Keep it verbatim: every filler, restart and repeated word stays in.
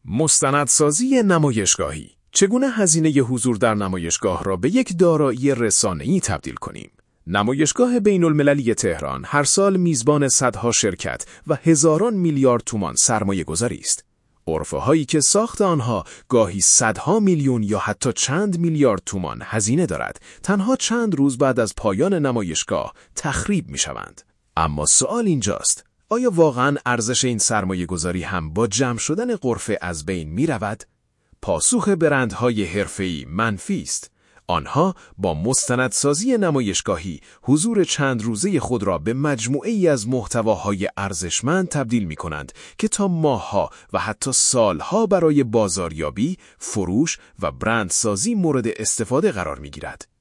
مستندسازی نمایشگاهی. چگونه هزینه حضور در نمایشگاه را به یک دارایی رسانه‌ای تبدیل کنیم؟ نمایشگاه بین‌المللی تهران هر سال میزبان صدها شرکت و هزاران میلیارد تومان سرمایه گذاری است. عرفه هایی که ساخت آنها گاهی صدها میلیون یا حتی چند میلیارد تومان هزینه دارد، تنها چند روز بعد از پایان نمایشگاه تخریب می شوند. اما سوال اینجاست: آیا واقعاً ارزش این سرمایه گذاری هم با جمع شدن غرفه از بین می رود؟ پاسخ برندهای حرفه‌ای منفی است. آنها با مستندسازی نمایشگاهی حضور چند روزه خود را به مجموعه‌ای از محتواهای ارزشمند تبدیل می کنند که تا ماه‌ها و حتی سالها برای بازاریابی، فروش و برندسازی مورد استفاده قرار می گیرد.